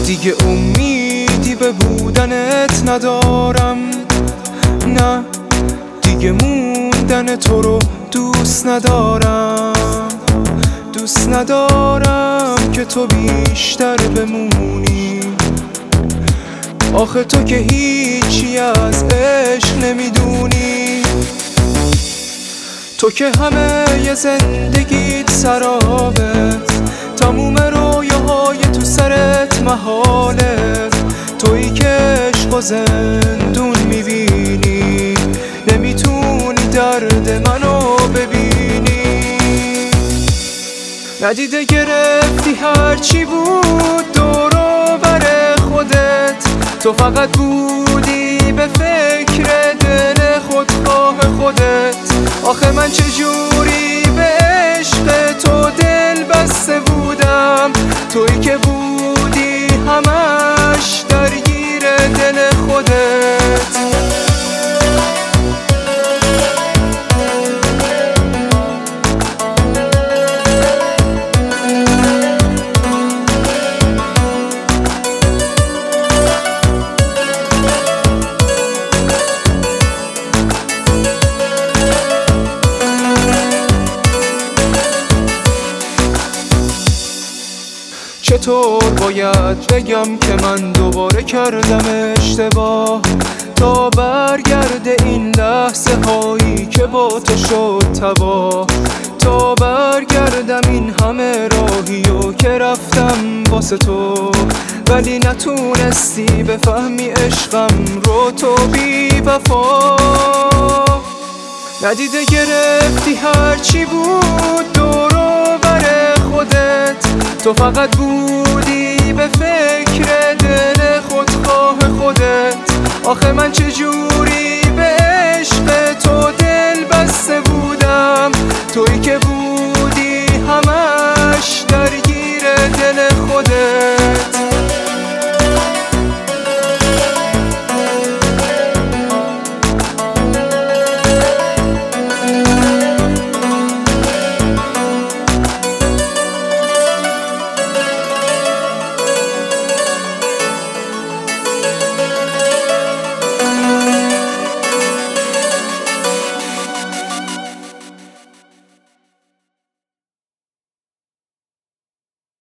دیگه امیدی به بودنت ندارم، نه دیگه موندن تو رو دوست ندارم. دوست ندارم که تو بیشتر بمونی. آخه تو که هیچی از عشق نمیدونی. تو که همه ی زندگیت سرابه، تموم رویاهای تو سرت محاله. تویی که عشق و زندون میبینی، نمیتونی درد منو ببینی. ندیده گرفتی هرچی بود دور و بر خودت، تو فقط بودی به فکر دل خودخواه خودت. آخه من چجوری به عشق تو دل بسته بودم، تویی که بودی همش درگیر دل خودت. چطور باید بگم که من دوباره کردم اشتباه، تا برگرده این لحظه هایی که با تو شد تباه. تا برگردم این همه راهیو که رفتم واسه تو، ولی نتونستی بفهمی عشقم رو تو بی وفا. ندیده گرفتی هرچی بود دور و بر خودت، تو فقط بودی به فکر دل خودخواه خودت. آخه من چجوری